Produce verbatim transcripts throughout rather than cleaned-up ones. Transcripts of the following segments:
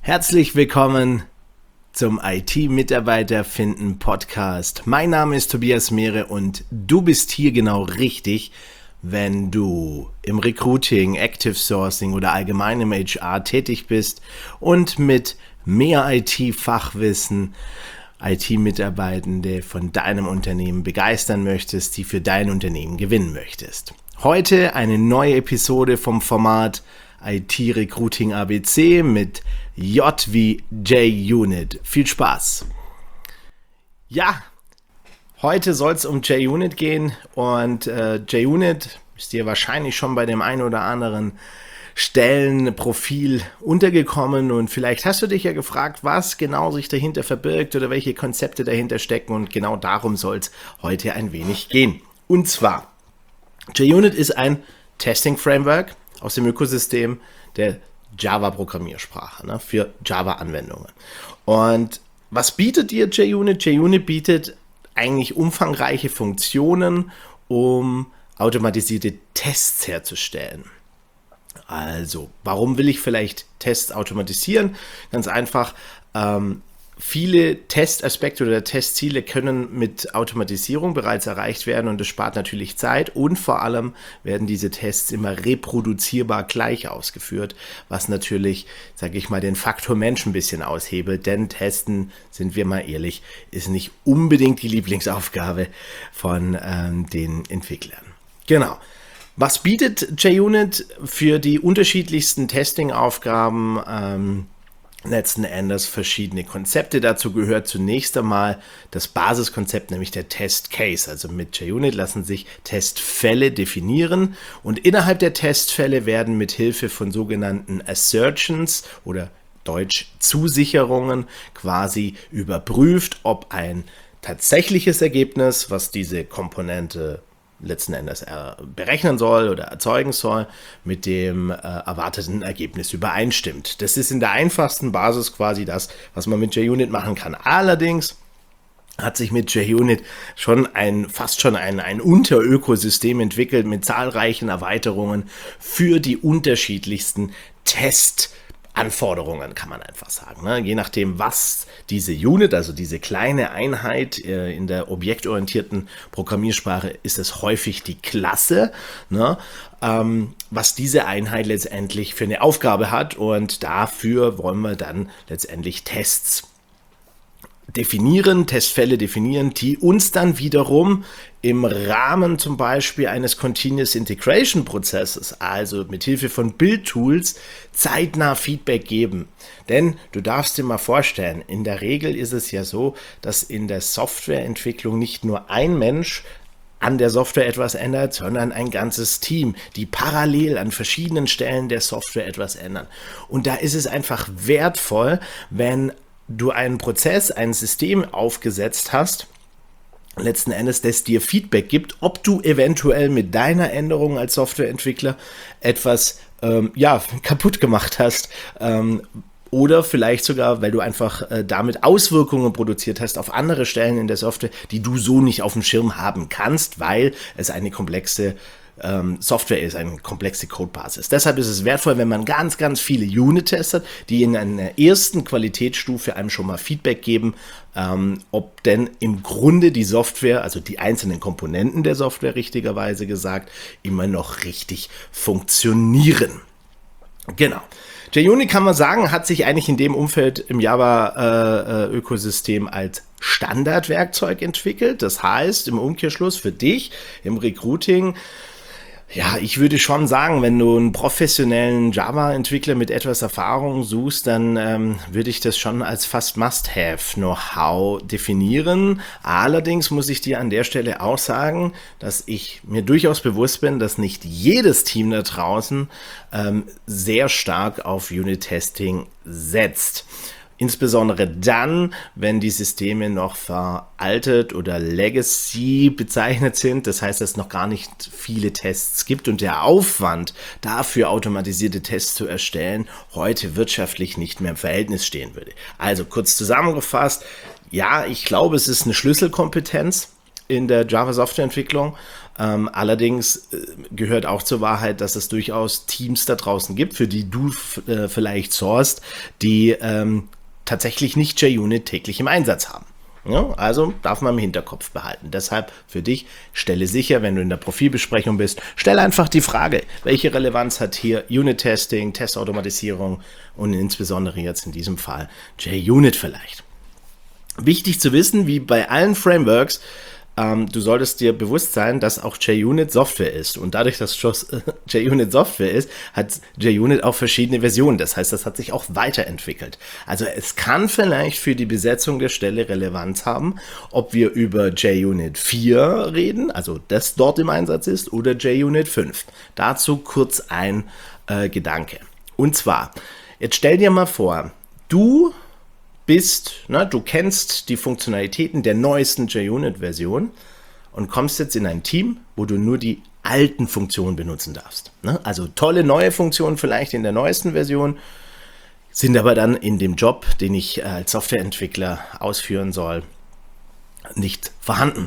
Herzlich willkommen zum I T-Mitarbeiter finden Podcast. Mein Name ist Tobias Mehre und du bist hier genau richtig, wenn du im Recruiting, Active Sourcing oder allgemein im H R tätig bist und mit mehr I T-Fachwissen I T-Mitarbeitende von deinem Unternehmen begeistern möchtest, die für dein Unternehmen gewinnen möchtest. Heute eine neue Episode vom Format I T Recruiting A B C mit J wie J-Unit. Viel Spaß! Ja, heute soll es um J-Unit gehen und äh, J-Unit ist dir wahrscheinlich schon bei dem einen oder anderen Stellenprofil untergekommen und vielleicht hast du dich ja gefragt, was genau sich dahinter verbirgt oder welche Konzepte dahinter stecken, und genau darum soll es heute ein wenig gehen. Und zwar, J-Unit ist ein Testing-Framework aus dem Ökosystem der Java-Programmiersprache, ne, für Java-Anwendungen. Und was bietet dir J-Unit? J-Unit bietet eigentlich umfangreiche Funktionen, um automatisierte Tests herzustellen. Also, warum will ich vielleicht Tests automatisieren? Ganz einfach, ähm, viele Testaspekte oder Testziele können mit Automatisierung bereits erreicht werden und das spart natürlich Zeit, und vor allem werden diese Tests immer reproduzierbar gleich ausgeführt, was natürlich, sage ich mal, den Faktor Mensch ein bisschen aushebelt, denn Testen, sind wir mal ehrlich, ist nicht unbedingt die Lieblingsaufgabe von ähm, den Entwicklern. Genau. Was bietet J-Unit für die unterschiedlichsten Testing-Aufgaben? Ähm, letzten Endes verschiedene Konzepte. Dazu gehört zunächst einmal das Basiskonzept, nämlich der Test Case. Also mit J-Unit lassen sich Testfälle definieren und innerhalb der Testfälle werden mit Hilfe von sogenannten Assertions oder Deutsch Zusicherungen quasi überprüft, ob ein tatsächliches Ergebnis, was diese Komponente letzten Endes berechnen soll oder erzeugen soll, mit dem äh, erwarteten Ergebnis übereinstimmt. Das ist in der einfachsten Basis quasi das, was man mit J-Unit machen kann. Allerdings hat sich mit J-Unit schon ein, fast schon ein, ein Unterökosystem entwickelt mit zahlreichen Erweiterungen für die unterschiedlichsten Test Anforderungen, kann man einfach sagen. Ne? Je nachdem, was diese Unit, also diese kleine Einheit äh, in der objektorientierten Programmiersprache, ist es häufig die Klasse, ne? ähm, was diese Einheit letztendlich für eine Aufgabe hat, und dafür wollen wir dann letztendlich Tests definieren, Testfälle definieren, die uns dann wiederum im Rahmen zum Beispiel eines Continuous Integration Prozesses, also mit Hilfe von Build-Tools, zeitnah Feedback geben. Denn du darfst dir mal vorstellen, in der Regel ist es ja so, dass in der Softwareentwicklung nicht nur ein Mensch an der Software etwas ändert, sondern ein ganzes Team, die parallel an verschiedenen Stellen der Software etwas ändern. Und da ist es einfach wertvoll, wenn du einen Prozess, ein System aufgesetzt hast, letzten Endes, das dir Feedback gibt, ob du eventuell mit deiner Änderung als Softwareentwickler etwas ähm, ja, kaputt gemacht hast, ähm, oder vielleicht sogar, weil du einfach äh, damit Auswirkungen produziert hast auf andere Stellen in der Software, die du so nicht auf dem Schirm haben kannst, weil es eine komplexe ähm, Software ist, eine komplexe Codebasis. Deshalb ist es wertvoll, wenn man ganz, ganz viele Unit-Tests hat, die in einer ersten Qualitätsstufe einem schon mal Feedback geben, ähm, ob denn im Grunde die Software, also die einzelnen Komponenten der Software, richtigerweise gesagt, immer noch richtig funktionieren. Genau. J-Unit, kann man sagen, hat sich eigentlich in dem Umfeld im Java-Ökosystem äh, als Standardwerkzeug entwickelt. Das heißt, im Umkehrschluss für dich im Recruiting, ja, ich würde schon sagen, wenn du einen professionellen Java-Entwickler mit etwas Erfahrung suchst, dann ähm, würde ich das schon als fast Must-Have-Know-how definieren. Allerdings muss ich dir an der Stelle auch sagen, dass ich mir durchaus bewusst bin, dass nicht jedes Team da draußen ähm, sehr stark auf Unit-Testing setzt. Insbesondere dann, wenn die Systeme noch veraltet oder Legacy bezeichnet sind. Das heißt, dass es noch gar nicht viele Tests gibt und der Aufwand dafür, automatisierte Tests zu erstellen, heute wirtschaftlich nicht mehr im Verhältnis stehen würde. Also kurz zusammengefasst, ja, ich glaube, es ist eine Schlüsselkompetenz in der Java-Softwareentwicklung. Ähm, allerdings äh, gehört auch zur Wahrheit, dass es durchaus Teams da draußen gibt, für die du äh, vielleicht sourcest, die ähm, tatsächlich nicht JUnit täglich im Einsatz haben. Ja, also darf man im Hinterkopf behalten. Deshalb für dich, stelle sicher, wenn du in der Profilbesprechung bist, stell einfach die Frage, welche Relevanz hat hier Unit-Testing, Testautomatisierung und insbesondere jetzt in diesem Fall JUnit vielleicht. Wichtig zu wissen, wie bei allen Frameworks, ähm, du solltest dir bewusst sein, dass auch JUnit Software ist. Und dadurch, dass JUnit Software ist, hat JUnit auch verschiedene Versionen. Das heißt, das hat sich auch weiterentwickelt. Also es kann vielleicht für die Besetzung der Stelle Relevanz haben, ob wir über JUnit vier reden, also das dort im Einsatz ist, oder JUnit fünf. Dazu kurz ein äh, Gedanke. Und zwar, jetzt stell dir mal vor, du bist, ne, du kennst die Funktionalitäten der neuesten JUnit-Version und kommst jetzt in ein Team, wo du nur die alten Funktionen benutzen darfst. Ne? Also tolle neue Funktionen vielleicht in der neuesten Version, sind aber dann in dem Job, den ich als Softwareentwickler ausführen soll, nicht vorhanden.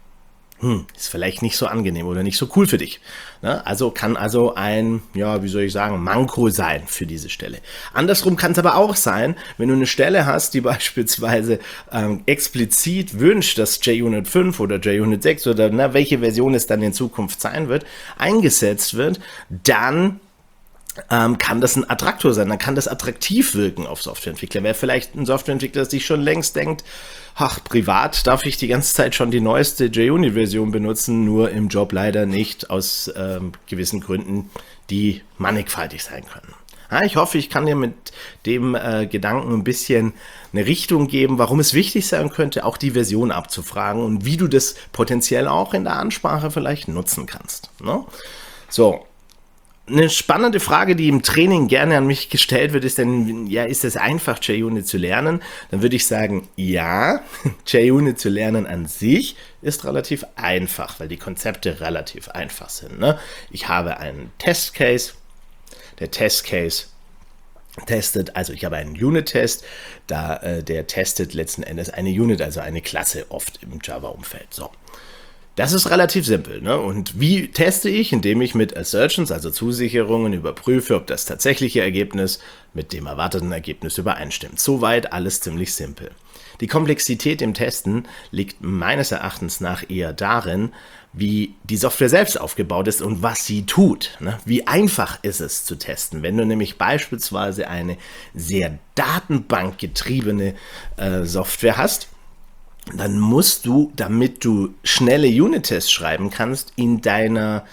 Hm, ist vielleicht nicht so angenehm oder nicht so cool für dich. Ne? Also kann also ein, ja, wie soll ich sagen, Manko sein für diese Stelle. Andersrum kann es aber auch sein, wenn du eine Stelle hast, die beispielsweise ähm, explizit wünscht, dass JUnit fünf oder JUnit sechs oder na, welche Version es dann in Zukunft sein wird, eingesetzt wird, dann Ähm, kann das ein Attraktor sein, dann kann das attraktiv wirken auf Softwareentwickler. Wer vielleicht ein Softwareentwickler sich schon längst denkt, ach, privat darf ich die ganze Zeit schon die neueste JUnit-Version benutzen, nur im Job leider nicht, aus ähm, gewissen Gründen, die mannigfaltig sein können. Ja, ich hoffe, ich kann dir mit dem äh, Gedanken ein bisschen eine Richtung geben, warum es wichtig sein könnte, auch die Version abzufragen und wie du das potenziell auch in der Ansprache vielleicht nutzen kannst. Ne? So. Eine spannende Frage, die im Training gerne an mich gestellt wird, ist denn, ja, ist es einfach, JUnit zu lernen? Dann würde ich sagen, ja, JUnit zu lernen an sich ist relativ einfach, weil die Konzepte relativ einfach sind. Ne? Ich habe einen Testcase, der Testcase testet, also ich habe einen Unit-Test, da äh, der testet letzten Endes eine Unit, also eine Klasse, oft im Java-Umfeld. So. Das ist relativ simpel. Ne? Und wie teste ich? Indem ich mit Assertions, also Zusicherungen, überprüfe, ob das tatsächliche Ergebnis mit dem erwarteten Ergebnis übereinstimmt. Soweit alles ziemlich simpel. Die Komplexität im Testen liegt meines Erachtens nach eher darin, wie die Software selbst aufgebaut ist und was sie tut. Ne? Wie einfach ist es zu testen? Wenn du nämlich beispielsweise eine sehr datenbankgetriebene äh, Software hast, dann musst du, damit du schnelle Unit-Tests schreiben kannst, in deiner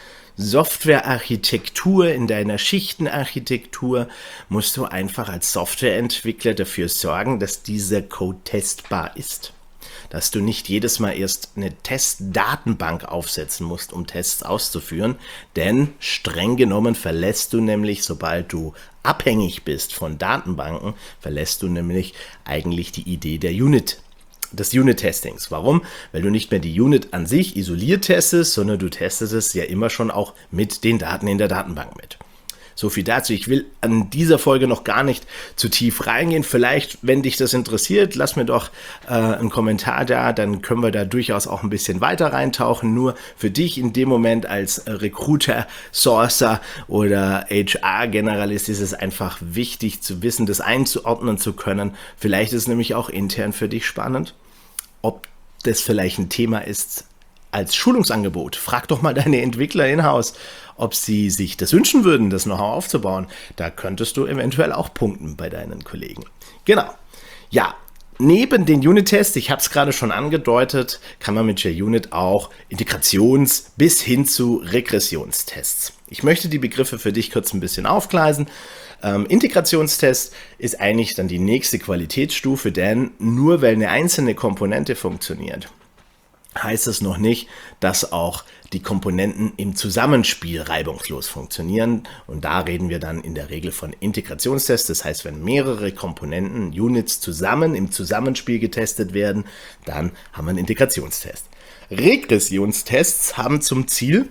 Softwarearchitektur, in deiner Schichtenarchitektur, musst du einfach als Softwareentwickler dafür sorgen, dass dieser Code testbar ist. Dass du nicht jedes Mal erst eine Testdatenbank aufsetzen musst, um Tests auszuführen, denn streng genommen verlässt du nämlich, sobald du abhängig bist von Datenbanken, verlässt du nämlich eigentlich die Idee der Unit des Unit-Testings. Warum? Weil du nicht mehr die Unit an sich isoliert testest, sondern du testest es ja immer schon auch mit den Daten in der Datenbank mit. So viel dazu. Ich will an dieser Folge noch gar nicht zu tief reingehen. Vielleicht, wenn dich das interessiert, lass mir doch äh, einen Kommentar da, dann können wir da durchaus auch ein bisschen weiter reintauchen. Nur für dich in dem Moment als äh, Recruiter, Sourcer oder H R-Generalist ist es einfach wichtig zu wissen, das einzuordnen zu können. Vielleicht ist es nämlich auch intern für dich spannend, ob das vielleicht ein Thema ist als Schulungsangebot. Frag doch mal deine Entwickler in-house, ob sie sich das wünschen würden, das Know-how aufzubauen. Da könntest du eventuell auch punkten bei deinen Kollegen. Genau. Ja, neben den Unit-Tests, ich habe es gerade schon angedeutet, kann man mit JUnit auch Integrations- bis hin zu Regressionstests. Ich möchte die Begriffe für dich kurz ein bisschen aufgleisen. Ähm, Integrationstest ist eigentlich dann die nächste Qualitätsstufe, denn nur weil eine einzelne Komponente funktioniert, heißt es noch nicht, dass auch die Komponenten im Zusammenspiel reibungslos funktionieren. Und da reden wir dann in der Regel von Integrationstests. Das heißt, wenn mehrere Komponenten, Units zusammen im Zusammenspiel getestet werden, dann haben wir einen Integrationstest. Regressionstests haben zum Ziel,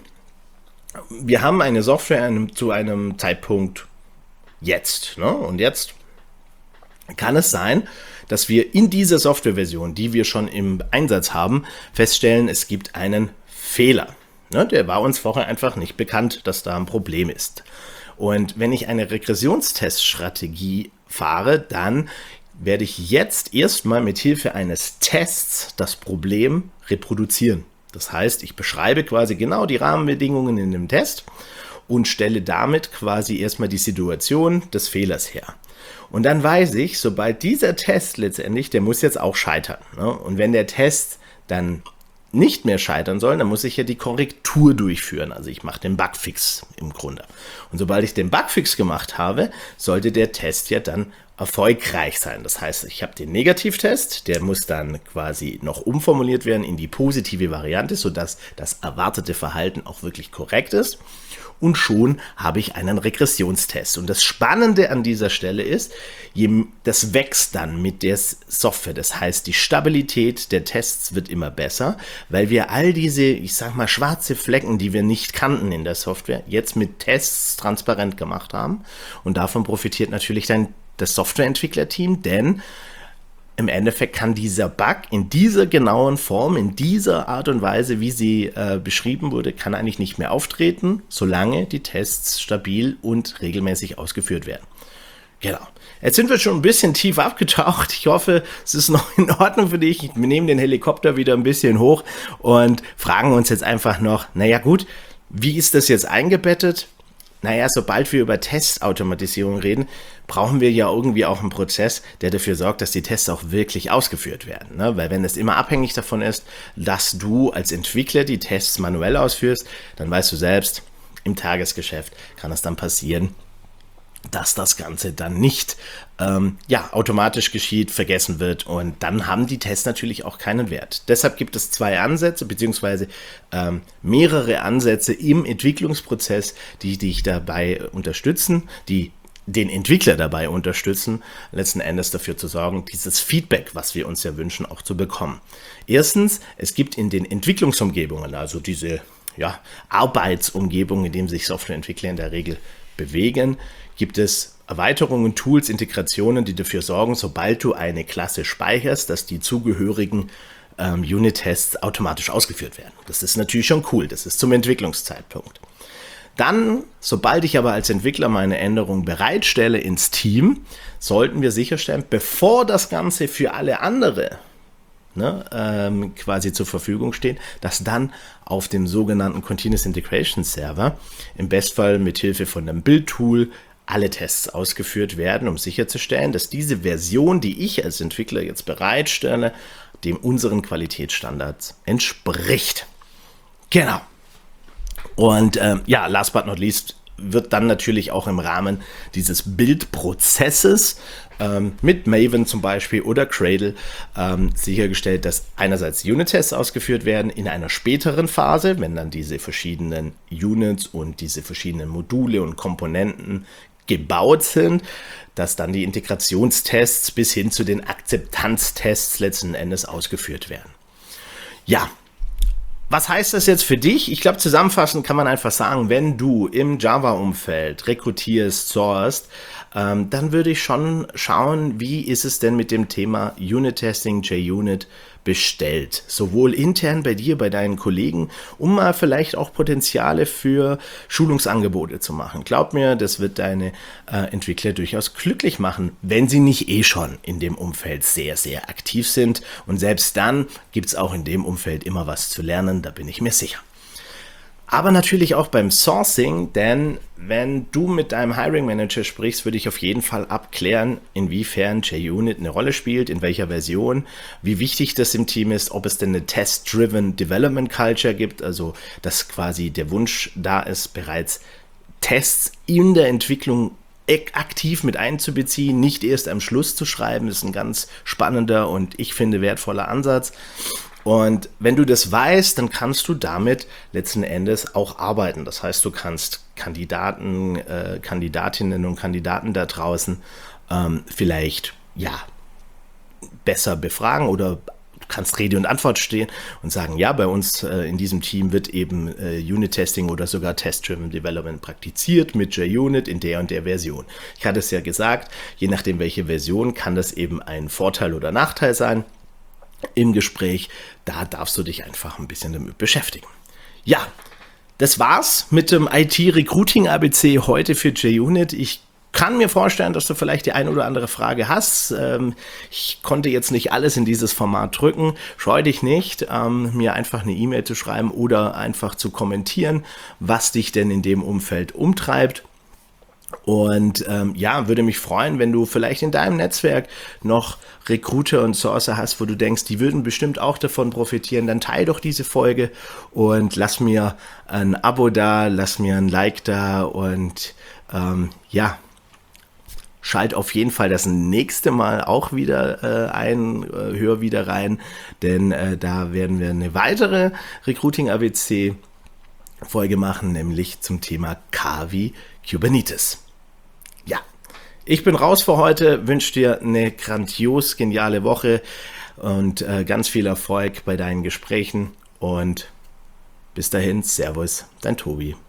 wir haben eine Software einem, zu einem Zeitpunkt jetzt. Ne? Und jetzt kann es sein, dass wir in dieser Softwareversion, die wir schon im Einsatz haben, feststellen, es gibt einen Fehler. Ne, der war uns vorher einfach nicht bekannt, dass da ein Problem ist. Und wenn ich eine Regressionsteststrategie fahre, dann werde ich jetzt erstmal mit Hilfe eines Tests das Problem reproduzieren. Das heißt, ich beschreibe quasi genau die Rahmenbedingungen in dem Test und stelle damit quasi erstmal die Situation des Fehlers her. Und dann weiß ich, sobald dieser Test letztendlich, der muss jetzt auch scheitern. Ne? Und wenn der Test dann nicht mehr scheitern soll, dann muss ich ja die Korrektur durchführen. Also ich mache den Bugfix im Grunde. Und sobald ich den Bugfix gemacht habe, sollte der Test ja dann erfolgreich sein. Das heißt, ich habe den Negativtest, der muss dann quasi noch umformuliert werden in die positive Variante, sodass das erwartete Verhalten auch wirklich korrekt ist. Und schon habe ich einen Regressionstest. Und das Spannende an dieser Stelle ist, das wächst dann mit der Software. Das heißt, die Stabilität der Tests wird immer besser, weil wir all diese, ich sag mal, schwarze Flecken, die wir nicht kannten in der Software, jetzt mit Tests transparent gemacht haben. Und davon profitiert natürlich dann das Softwareentwicklerteam, denn im Endeffekt kann dieser Bug in dieser genauen Form, in dieser Art und Weise, wie sie äh, beschrieben wurde, kann eigentlich nicht mehr auftreten, solange die Tests stabil und regelmäßig ausgeführt werden. Genau. Jetzt sind wir schon ein bisschen tief abgetaucht. Ich hoffe, es ist noch in Ordnung für dich. Wir nehmen den Helikopter wieder ein bisschen hoch und fragen uns jetzt einfach noch, naja gut, wie ist das jetzt eingebettet? Naja, sobald wir über Testautomatisierung reden, brauchen wir ja irgendwie auch einen Prozess, der dafür sorgt, dass die Tests auch wirklich ausgeführt werden. Ne? Weil wenn es immer abhängig davon ist, dass du als Entwickler die Tests manuell ausführst, dann weißt du selbst, im Tagesgeschäft kann es dann passieren, dass das Ganze dann nicht ähm, ja, automatisch geschieht, vergessen wird und dann haben die Tests natürlich auch keinen Wert. Deshalb gibt es zwei Ansätze beziehungsweise ähm, mehrere Ansätze im Entwicklungsprozess, die dich dabei unterstützen, die den Entwickler dabei unterstützen, letzten Endes dafür zu sorgen, dieses Feedback, was wir uns ja wünschen, auch zu bekommen. Erstens, es gibt in den Entwicklungsumgebungen, also diese ja, Arbeitsumgebungen, in denen sich Softwareentwickler in der Regel bewegen, gibt es Erweiterungen, Tools, Integrationen, die dafür sorgen, sobald du eine Klasse speicherst, dass die zugehörigen ähm, Unit-Tests automatisch ausgeführt werden. Das ist natürlich schon cool, das ist zum Entwicklungszeitpunkt. Dann, sobald ich aber als Entwickler meine Änderung bereitstelle ins Team, sollten wir sicherstellen, bevor das Ganze für alle andere ne, ähm, quasi zur Verfügung steht, dass dann auf dem sogenannten Continuous Integration Server, im Bestfall mit Hilfe von einem Build-Tool, alle Tests ausgeführt werden, um sicherzustellen, dass diese Version, die ich als Entwickler jetzt bereitstelle, dem unseren Qualitätsstandards entspricht. Genau. Und ähm, ja, last but not least wird dann natürlich auch im Rahmen dieses Bildprozesses ähm, mit Maven zum Beispiel oder Gradle ähm, sichergestellt, dass einerseits Unit-Tests ausgeführt werden in einer späteren Phase, wenn dann diese verschiedenen Units und diese verschiedenen Module und Komponenten gebaut sind, dass dann die Integrationstests bis hin zu den Akzeptanztests letzten Endes ausgeführt werden. Ja, was heißt das jetzt für dich? Ich glaube, zusammenfassend kann man einfach sagen, wenn du im Java-Umfeld rekrutierst, sourcest, ähm, dann würde ich schon schauen, wie ist es denn mit dem Thema Unit-Testing, JUnit bestellt. Sowohl intern bei dir, bei deinen Kollegen, um mal vielleicht auch Potenziale für Schulungsangebote zu machen. Glaub mir, das wird deine äh, Entwickler durchaus glücklich machen, wenn sie nicht eh schon in dem Umfeld sehr, sehr aktiv sind. Und selbst dann gibt es auch in dem Umfeld immer was zu lernen, da bin ich mir sicher. Aber natürlich auch beim Sourcing, denn wenn du mit deinem Hiring Manager sprichst, würde ich auf jeden Fall abklären, inwiefern JUnit eine Rolle spielt, in welcher Version, wie wichtig das im Team ist, ob es denn eine Test-Driven Development Culture gibt, also dass quasi der Wunsch da ist, bereits Tests in der Entwicklung aktiv mit einzubeziehen, nicht erst am Schluss zu schreiben. Das ist ein ganz spannender und ich finde wertvoller Ansatz. Und wenn du das weißt, dann kannst du damit letzten Endes auch arbeiten. Das heißt, du kannst Kandidaten, äh, Kandidatinnen und Kandidaten da draußen ähm, vielleicht ja besser befragen oder du kannst Rede und Antwort stehen und sagen, ja, bei uns äh, in diesem Team wird eben äh, Unit-Testing oder sogar Test-Driven Development praktiziert mit JUnit in der und der Version. Ich hatte es ja gesagt, je nachdem welche Version kann das eben ein Vorteil oder Nachteil sein. Im Gespräch, da darfst du dich einfach ein bisschen damit beschäftigen. Ja, Das war's mit dem I T-Recruiting-A B C heute für JUnit. Ich kann mir vorstellen, dass du vielleicht die ein oder andere Frage hast. Ähm, ich konnte jetzt nicht alles in dieses Format drücken. Scheu dich nicht, ähm, mir einfach eine E-Mail zu schreiben oder einfach zu kommentieren, was dich denn in dem Umfeld umtreibt. Und ähm, ja, würde mich freuen, wenn du vielleicht in deinem Netzwerk noch Recruiter und Sourcer hast, wo du denkst, die würden bestimmt auch davon profitieren. Dann teile doch diese Folge und lass mir ein Abo da, lass mir ein Like da und ähm, ja, schalt auf jeden Fall das nächste Mal auch wieder äh, ein, äh, hör wieder rein, denn äh, da werden wir eine weitere Recruiting-A B C Folge machen, nämlich zum Thema K wie Kubernetes. Ja, ich bin raus für heute, wünsche dir eine grandios geniale Woche und äh, ganz viel Erfolg bei deinen Gesprächen und bis dahin, Servus, dein Tobi.